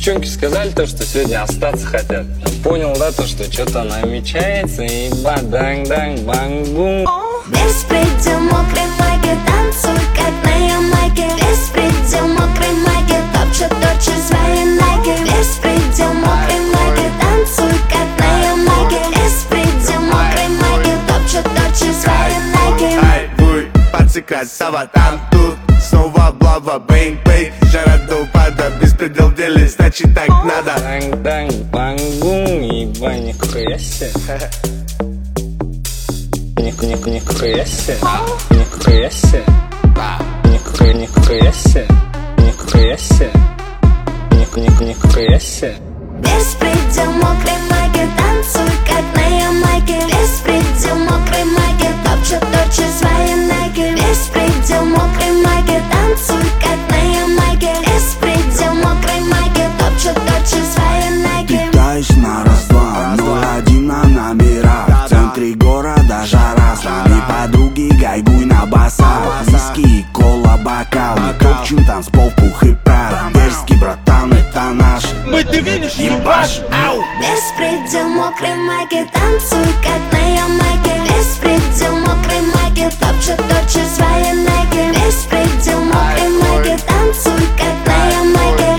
девчонки сказали то, что сегодня остаться хотят. Понял, да, то, что что-то намечается, и баданг-данг-банг-бум. Беспредел, мокрый майке, танцуй, как на Ямайке. Беспредел, мокрый майке, топчет свои найки. Беспредел, мокрый майке, танцуй, как на Ямайке. Беспредел, мокрый майке, топчет свои найки. Ай, буй, пацы, красава, там тут снова облава, бэнг-бэнг. Жара до упада, беспредел в деле, значит так надо. Банг-данг-банг-бум, еба, нихуя себе. Нихуя себе, нихуя себе, нихуя себе, нихуя себе, нихуя себе. Беспредел, мокрый майке, танцуй, как на Ямайке. Беспредел, мокрый майке, топчет свои найки. Беспредел, мокрый майке, танцуй, как на Ямайке. Беспредел, мокрый майке, топчет свои найки. Питаюсь на раз-два, 0-1 на номера. В центре города жара, с нами подруги, гайгуй на басах. Виски, кола, бокал, мы топчем танцпол, пух и прах. Дерзкий братан, это наш. Ты видишь, ебаш, ау! Беспредел, мокрый майке, танцуй, как на Ямайке. Беспредел, мокрый майке, топчет свои найки. Беспредел, мокрый майке, танцуй, как на Ямайке.